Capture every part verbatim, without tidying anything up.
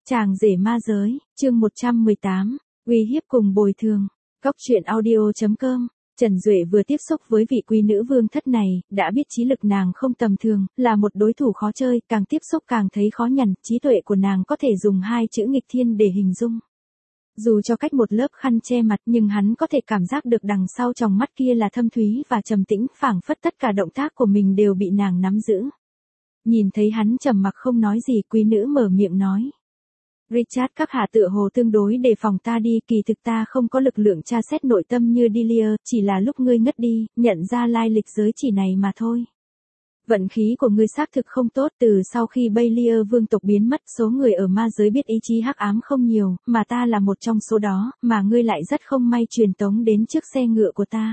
Chàng rể ma giới, chương một trăm mười tám, uy hiếp cùng bồi thường. Góc truyện audio chấm com. Trần Duệ vừa tiếp xúc với vị quý nữ vương thất này, đã biết trí lực nàng không tầm thường, là một đối thủ khó chơi, càng tiếp xúc càng thấy khó nhằn, trí tuệ của nàng có thể dùng hai chữ nghịch thiên để hình dung. Dù cho cách một lớp khăn che mặt nhưng hắn có thể cảm giác được đằng sau tròng mắt kia là thâm thúy và trầm tĩnh, phảng phất tất cả động tác của mình đều bị nàng nắm giữ. Nhìn thấy hắn trầm mặc không nói gì, quý nữ mở miệng nói. Richard, các hạ tựa hồ tương đối đề phòng ta đi, kỳ thực ta không có lực lượng tra xét nội tâm như Delia, chỉ là lúc ngươi ngất đi, nhận ra lai lịch giới chỉ này mà thôi. Vận khí của ngươi xác thực không tốt, từ sau khi Baelier vương tộc biến mất, số người ở ma giới biết ý chí hắc ám không nhiều, mà ta là một trong số đó, mà ngươi lại rất không may truyền tống đến trước xe ngựa của ta.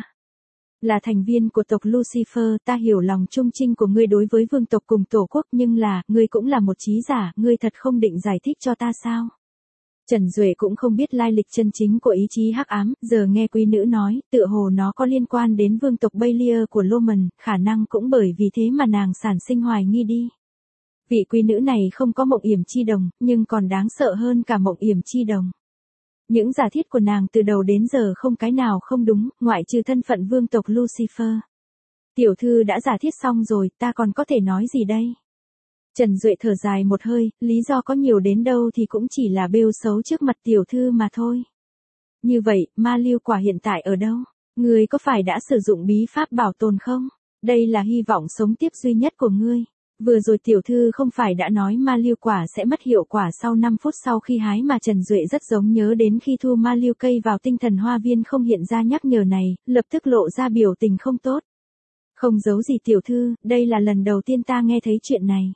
Là thành viên của tộc Lucifer, ta hiểu lòng trung trinh của ngươi đối với vương tộc cùng tổ quốc, nhưng là, ngươi cũng là một trí giả, ngươi thật không định giải thích cho ta sao? Trần Duệ cũng không biết lai lịch chân chính của ý chí hắc ám, giờ nghe quý nữ nói, tựa hồ nó có liên quan đến vương tộc Baelier của Loman, khả năng cũng bởi vì thế mà nàng sản sinh hoài nghi đi. Vị quý nữ này không có mộng yểm chi đồng, nhưng còn đáng sợ hơn cả mộng yểm chi đồng. Những giả thiết của nàng từ đầu đến giờ không cái nào không đúng, ngoại trừ thân phận vương tộc Lucifer. Tiểu thư đã giả thiết xong rồi, ta còn có thể nói gì đây? Trần Duệ thở dài một hơi, lý do có nhiều đến đâu thì cũng chỉ là bêu xấu trước mặt tiểu thư mà thôi. Như vậy, ma lưu quả hiện tại ở đâu? Ngươi có phải đã sử dụng bí pháp bảo tồn không? Đây là hy vọng sống tiếp duy nhất của ngươi. Vừa rồi tiểu thư không phải đã nói ma lưu quả sẽ mất hiệu quả sau năm phút sau khi hái mà. Trần Duệ rất giống nhớ đến khi thu ma lưu cây vào tinh thần hoa viên không hiện ra nhắc nhở này, lập tức lộ ra biểu tình không tốt. Không giấu gì tiểu thư, đây là lần đầu tiên ta nghe thấy chuyện này.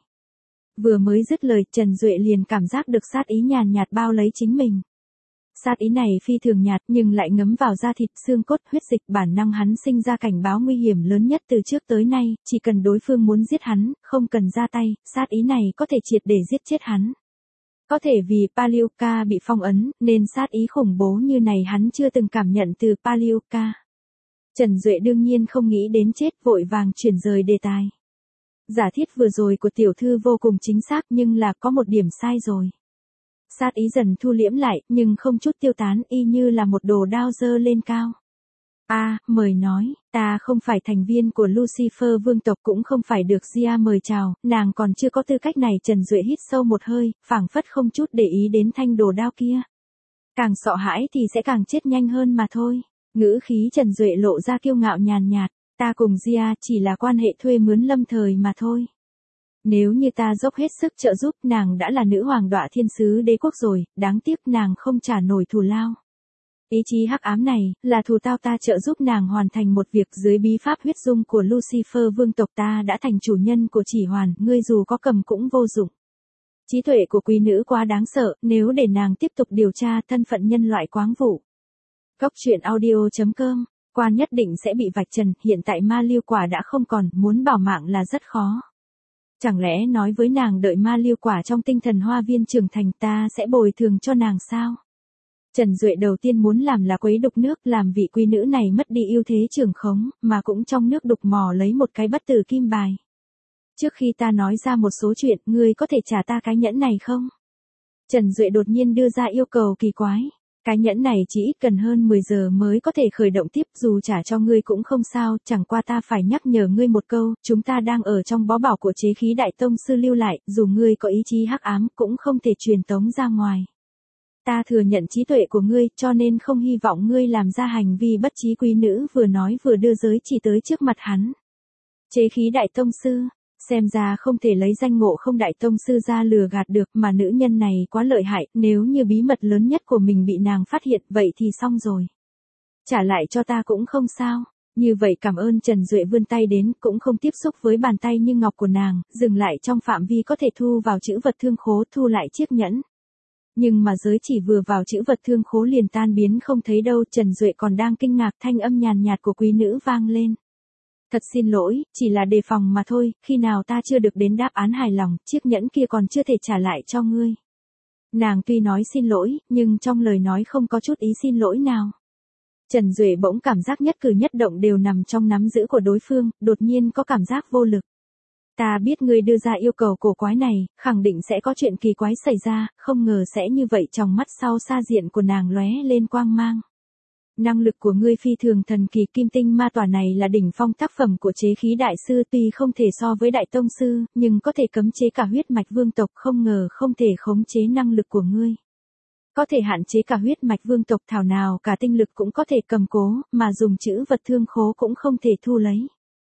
Vừa mới dứt lời, Trần Duệ liền cảm giác được sát ý nhàn nhạt bao lấy chính mình. Sát ý này phi thường nhạt nhưng lại ngấm vào da thịt, xương cốt, huyết dịch, bản năng hắn sinh ra cảnh báo nguy hiểm lớn nhất từ trước tới nay, chỉ cần đối phương muốn giết hắn, không cần ra tay, sát ý này có thể triệt để giết chết hắn. Có thể vì Palioka bị phong ấn, nên sát ý khủng bố như này hắn chưa từng cảm nhận từ Palioka. Trần Duệ đương nhiên không nghĩ đến chết, vội vàng chuyển rời đề tài. Giả thiết vừa rồi của tiểu thư vô cùng chính xác nhưng là có một điểm sai rồi. Sát ý dần thu liễm lại, nhưng không chút tiêu tán, y như là một đồ đao dơ lên cao. A, à, mời nói, ta không phải thành viên của Lucifer vương tộc, cũng không phải được Gia mời chào, nàng còn chưa có tư cách này. Trần Duệ hít sâu một hơi, phảng phất không chút để ý đến thanh đồ đao kia. Càng sợ hãi thì sẽ càng chết nhanh hơn mà thôi. Ngữ khí Trần Duệ lộ ra kiêu ngạo nhàn nhạt, ta cùng Gia chỉ là quan hệ thuê mướn lâm thời mà thôi. Nếu như ta dốc hết sức trợ giúp, nàng đã là nữ hoàng đọa thiên sứ đế quốc rồi, đáng tiếc nàng không trả nổi thù lao. Ý chí hắc ám này, là thù tao ta trợ giúp nàng hoàn thành một việc dưới bí pháp huyết dung của Lucifer vương tộc, ta đã thành chủ nhân của chỉ hoàn, ngươi dù có cầm cũng vô dụng. Trí tuệ của quý nữ quá đáng sợ, nếu để nàng tiếp tục điều tra thân phận nhân loại quáng vụ. Góc truyện audio chấm com, quan nhất định sẽ bị vạch trần, hiện tại ma lưu quả đã không còn, muốn bảo mạng là rất khó. Chẳng lẽ nói với nàng đợi ma lưu quả trong tinh thần hoa viên trưởng thành ta sẽ bồi thường cho nàng sao? Trần Duệ đầu tiên muốn làm là quấy đục nước, làm vị quý nữ này mất đi ưu thế trưởng khống, mà cũng trong nước đục mò lấy một cái bất tử kim bài. Trước khi ta nói ra một số chuyện, ngươi có thể trả ta cái nhẫn này không? Trần Duệ đột nhiên đưa ra yêu cầu kỳ quái. Cái nhẫn này chỉ ít cần hơn mười giờ mới có thể khởi động tiếp, dù trả cho ngươi cũng không sao, chẳng qua ta phải nhắc nhở ngươi một câu, chúng ta đang ở trong bó bảo của chế khí đại tông sư lưu lại, dù ngươi có ý chí hắc ám cũng không thể truyền tống ra ngoài. Ta thừa nhận trí tuệ của ngươi, cho nên không hy vọng ngươi làm ra hành vi bất trí. Quý nữ vừa nói vừa đưa giới chỉ tới trước mặt hắn. Chế khí đại tông sư, xem ra không thể lấy danh ngộ không đại tông sư ra lừa gạt được, mà nữ nhân này quá lợi hại, nếu như bí mật lớn nhất của mình bị nàng phát hiện, vậy thì xong rồi. Trả lại cho ta cũng không sao. Như vậy cảm ơn. Trần Duệ vươn tay đến, cũng không tiếp xúc với bàn tay như ngọc của nàng, dừng lại trong phạm vi có thể thu vào chữ vật thương khố, thu lại chiếc nhẫn. Nhưng mà giới chỉ vừa vào chữ vật thương khố liền tan biến không thấy đâu. Trần Duệ còn đang kinh ngạc, thanh âm nhàn nhạt của quý nữ vang lên. Thật xin lỗi, chỉ là đề phòng mà thôi, khi nào ta chưa được đến đáp án hài lòng, chiếc nhẫn kia còn chưa thể trả lại cho ngươi. Nàng tuy nói xin lỗi, nhưng trong lời nói không có chút ý xin lỗi nào. Trần Duệ bỗng cảm giác nhất cử nhất động đều nằm trong nắm giữ của đối phương, đột nhiên có cảm giác vô lực. Ta biết ngươi đưa ra yêu cầu cổ quái này, khẳng định sẽ có chuyện kỳ quái xảy ra, không ngờ sẽ như vậy. Trong mắt sau xa diện của nàng lóe lên quang mang. Năng lực của ngươi phi thường thần kỳ, kim tinh ma tỏa này là đỉnh phong tác phẩm của chế khí đại sư, tuy không thể so với đại tông sư, nhưng có thể cấm chế cả huyết mạch vương tộc, không ngờ không thể khống chế năng lực của ngươi. Có thể hạn chế cả huyết mạch vương tộc, thảo nào cả tinh lực cũng có thể cầm cố, mà dùng chữ vật thương khố cũng không thể thu lấy.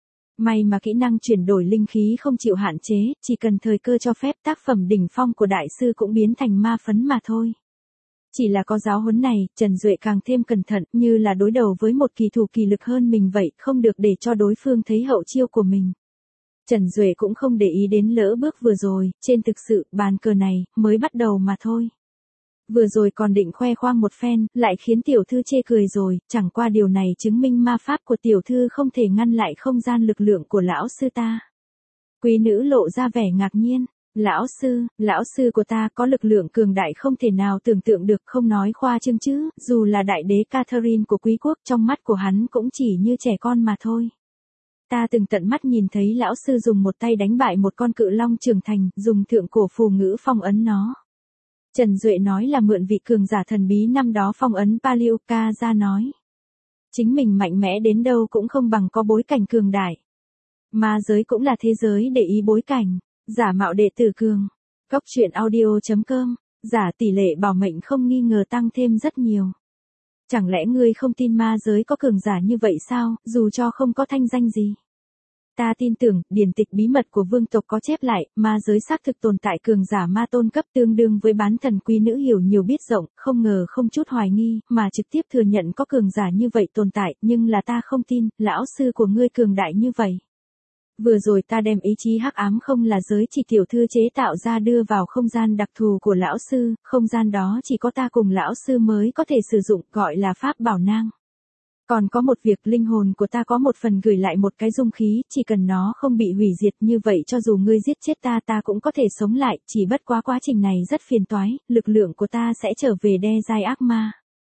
May mà kỹ năng chuyển đổi linh khí không chịu hạn chế, chỉ cần thời cơ cho phép tác phẩm đỉnh phong của đại sư cũng biến thành ma phấn mà thôi. Chỉ là có giáo huấn này, Trần Duệ càng thêm cẩn thận, như là đối đầu với một kỳ thủ kỳ lực hơn mình vậy, không được để cho đối phương thấy hậu chiêu của mình. Trần Duệ cũng không để ý đến lỡ bước vừa rồi, trên thực sự, bàn cờ này, mới bắt đầu mà thôi. Vừa rồi còn định khoe khoang một phen, lại khiến tiểu thư chê cười rồi, chẳng qua điều này chứng minh ma pháp của tiểu thư không thể ngăn lại không gian lực lượng của lão sư ta. Quý nữ lộ ra vẻ ngạc nhiên. Lão sư, lão sư của ta có lực lượng cường đại không thể nào tưởng tượng được, không nói khoa trương chứ, dù là đại đế Catherine của quý quốc, trong mắt của hắn cũng chỉ như trẻ con mà thôi. Ta từng tận mắt nhìn thấy lão sư dùng một tay đánh bại một con cự long trưởng thành, dùng thượng cổ phù ngữ phong ấn nó. Trần Duệ nói là mượn vị cường giả thần bí năm đó phong ấn Palioka ra nói. Chính mình mạnh mẽ đến đâu cũng không bằng có bối cảnh cường đại. Ma giới cũng là thế giới để ý bối cảnh. Giả mạo đệ tử cường. Góc truyện audio chấm com. Giả tỷ lệ bảo mệnh không nghi ngờ tăng thêm rất nhiều. Chẳng lẽ ngươi không tin ma giới có cường giả như vậy sao, dù cho không có thanh danh gì? Ta tin tưởng, điển tịch bí mật của vương tộc có chép lại, ma giới xác thực tồn tại cường giả ma tôn cấp tương đương với bán thần quý nữ hiểu nhiều biết rộng, không ngờ không chút hoài nghi, mà trực tiếp thừa nhận có cường giả như vậy tồn tại, nhưng là ta không tin, lão sư của ngươi cường đại như vậy. Vừa rồi ta đem ý chí hắc ám không là giới chỉ tiểu thư chế tạo ra đưa vào không gian đặc thù của lão sư, không gian đó chỉ có ta cùng lão sư mới có thể sử dụng, gọi là pháp bảo nang. Còn có một việc, linh hồn của ta có một phần gửi lại một cái dung khí, chỉ cần nó không bị hủy diệt, như vậy cho dù ngươi giết chết ta ta cũng có thể sống lại, chỉ bất quá quá trình này rất phiền toái, lực lượng của ta sẽ trở về đe dai ác ma.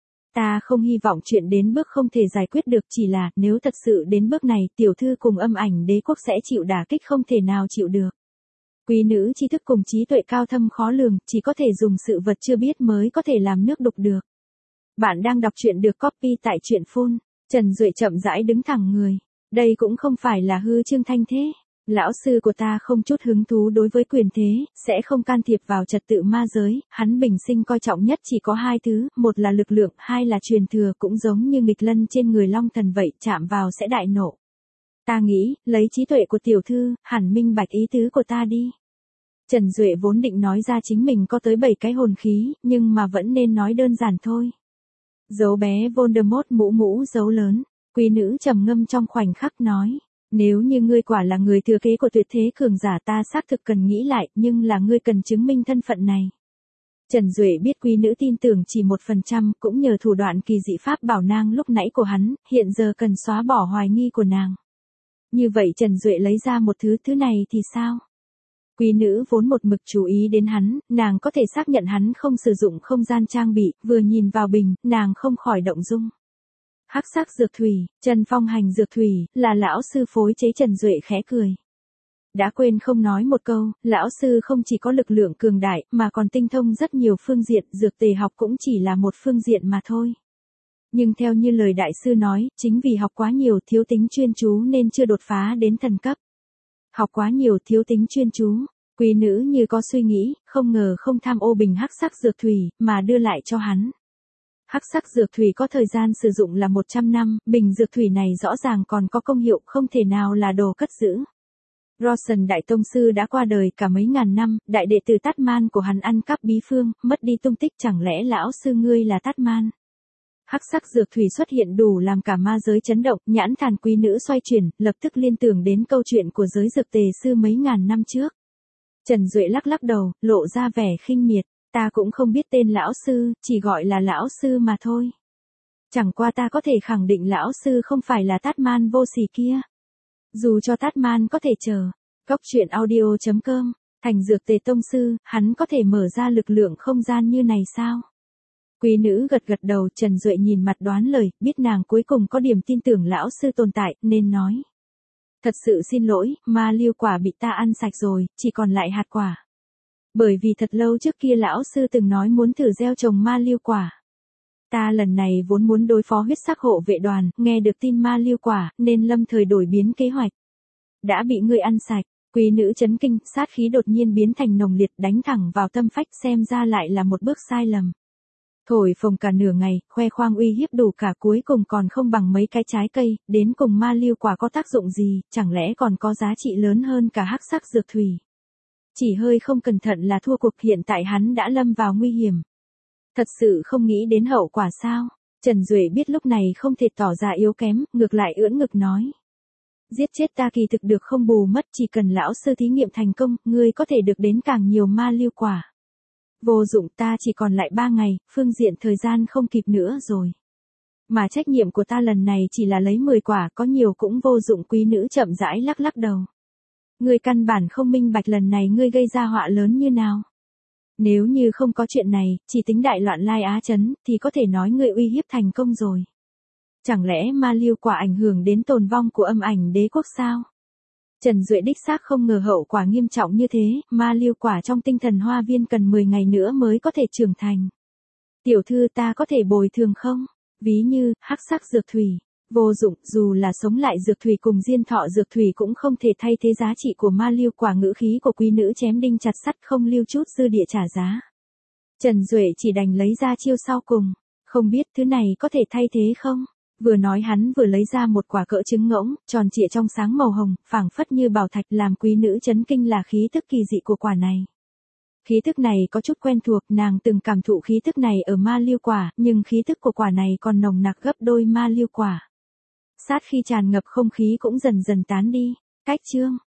Ta không hy vọng chuyện đến bước không thể giải quyết được, chỉ là, nếu thật sự đến bước này, tiểu thư cùng âm ảnh đế quốc sẽ chịu đả kích không thể nào chịu được. Quý nữ tri thức cùng trí tuệ cao thâm khó lường, chỉ có thể dùng sự vật chưa biết mới có thể làm nước đục được. Bạn đang đọc truyện được copy tại truyện phone. Trần Duệ chậm rãi đứng thẳng người. Đây cũng không phải là hư trương thanh thế. Lão sư của ta không chút hứng thú đối với quyền thế, sẽ không can thiệp vào trật tự ma giới, hắn bình sinh coi trọng nhất chỉ có hai thứ, một là lực lượng, hai là truyền thừa, cũng giống như nghịch lân trên người long thần vậy, chạm vào sẽ đại nộ. Ta nghĩ, lấy trí tuệ của tiểu thư, hẳn minh bạch ý tứ của ta đi. Trần Duệ vốn định nói ra chính mình có tới bảy cái hồn khí, nhưng mà vẫn nên nói đơn giản thôi. Dấu bé Voldemort mũ mũ dấu lớn, quý nữ trầm ngâm trong khoảnh khắc nói. Nếu như ngươi quả là người thừa kế của tuyệt thế cường giả ta xác thực cần nghĩ lại, nhưng là ngươi cần chứng minh thân phận này. Trần Duệ biết quý nữ tin tưởng chỉ một phần trăm, cũng nhờ thủ đoạn kỳ dị pháp bảo nang lúc nãy của hắn, hiện giờ cần xóa bỏ hoài nghi của nàng. Như vậy Trần Duệ lấy ra một thứ, thứ này thì sao? Quý nữ vốn một mực chú ý đến hắn, nàng có thể xác nhận hắn không sử dụng không gian trang bị, vừa nhìn vào bình, nàng không khỏi động dung. Hắc sắc dược thủy, Trần Phong hành dược thủy, là lão sư phối chế. Trần Duệ khẽ cười. Đã quên không nói một câu, lão sư không chỉ có lực lượng cường đại, mà còn tinh thông rất nhiều phương diện, dược tề học cũng chỉ là một phương diện mà thôi. Nhưng theo như lời đại sư nói, chính vì học quá nhiều thiếu tính chuyên chú nên chưa đột phá đến thần cấp. Học quá nhiều thiếu tính chuyên chú, quý nữ như có suy nghĩ, không ngờ không tham ô bình hắc sắc dược thủy, mà đưa lại cho hắn. Hắc sắc dược thủy có thời gian sử dụng là một trăm năm, bình dược thủy này rõ ràng còn có công hiệu không thể nào là đồ cất giữ. Roshan đại tông sư đã qua đời cả mấy ngàn năm, đại đệ tử Tát-man của hắn ăn cắp bí phương, mất đi tung tích, chẳng lẽ lão sư ngươi là Tát-man? Hắc sắc dược thủy xuất hiện đủ làm cả ma giới chấn động, nhãn thàn quý nữ xoay chuyển, lập tức liên tưởng đến câu chuyện của giới dược tề sư mấy ngàn năm trước. Trần Duệ lắc lắc đầu, lộ ra vẻ khinh miệt. Ta cũng không biết tên lão sư, chỉ gọi là lão sư mà thôi. Chẳng qua ta có thể khẳng định lão sư không phải là Tát-man vô sỉ kia. Dù cho Tát-man có thể chờ. Góc truyện audio chấm com. Thành dược tề tông sư, hắn có thể mở ra lực lượng không gian như này sao? Quý nữ gật gật đầu. Trần Duệ nhìn mặt đoán lời, biết nàng cuối cùng có điểm tin tưởng lão sư tồn tại, nên nói. Thật sự xin lỗi, ma liêu quả bị ta ăn sạch rồi, chỉ còn lại hạt quả. Bởi vì thật lâu trước kia lão sư từng nói muốn thử gieo trồng ma liêu quả. Ta lần này vốn muốn đối phó huyết sắc hộ vệ đoàn, nghe được tin ma liêu quả, nên lâm thời đổi biến kế hoạch. Đã bị ngươi ăn sạch, quý nữ chấn kinh, sát khí đột nhiên biến thành nồng liệt đánh thẳng vào tâm phách, xem ra lại là một bước sai lầm. Thổi phồng cả nửa ngày, khoe khoang uy hiếp đủ cả, cuối cùng còn không bằng mấy cái trái cây, đến cùng ma liêu quả có tác dụng gì, chẳng lẽ còn có giá trị lớn hơn cả hắc sắc dược thủy. Chỉ hơi không cẩn thận là thua cuộc, hiện tại hắn đã lâm vào nguy hiểm. Thật sự không nghĩ đến hậu quả sao? Trần Duệ biết lúc này không thể tỏ ra yếu kém, ngược lại ưỡn ngực nói. Giết chết ta kỳ thực được không bù mất, chỉ cần lão sư thí nghiệm thành công, ngươi có thể được đến càng nhiều ma liêu quả. Vô dụng, ta chỉ còn lại ba ngày, phương diện thời gian không kịp nữa rồi. Mà trách nhiệm của ta lần này chỉ là lấy mười quả, có nhiều cũng vô dụng, quý nữ chậm rãi lắc lắc đầu. Ngươi căn bản không minh bạch lần này ngươi gây ra họa lớn như nào. Nếu như không có chuyện này, chỉ tính đại loạn Lai Á Trấn, thì có thể nói ngươi uy hiếp thành công rồi. Chẳng lẽ ma liêu quả ảnh hưởng đến tồn vong của âm ảnh đế quốc sao? Trần Duệ đích xác không ngờ hậu quả nghiêm trọng như thế, ma liêu quả trong tinh thần hoa viên cần mười ngày nữa mới có thể trưởng thành. Tiểu thư, ta có thể bồi thường không? Ví như, hắc sắc dược thủy. Vô dụng, dù là sống lại dược thủy cùng diên thọ dược thủy cũng không thể thay thế giá trị của ma liêu quả, ngữ khí của quý nữ chém đinh chặt sắt, không lưu chút dư địa trả giá. Trần Duệ chỉ đành lấy ra chiêu sau cùng. Không biết thứ này có thể thay thế không? Vừa nói hắn vừa lấy ra một quả cỡ trứng ngỗng, tròn trịa trong sáng màu hồng, phảng phất như bảo thạch, làm quý nữ chấn kinh là khí tức kỳ dị của quả này. Khí tức này có chút quen thuộc, nàng từng cảm thụ khí tức này ở ma liêu quả, nhưng khí tức của quả này còn nồng nặc gấp đôi ma liêu quả. Sát khi tràn ngập không khí cũng dần dần tán đi. Cách chương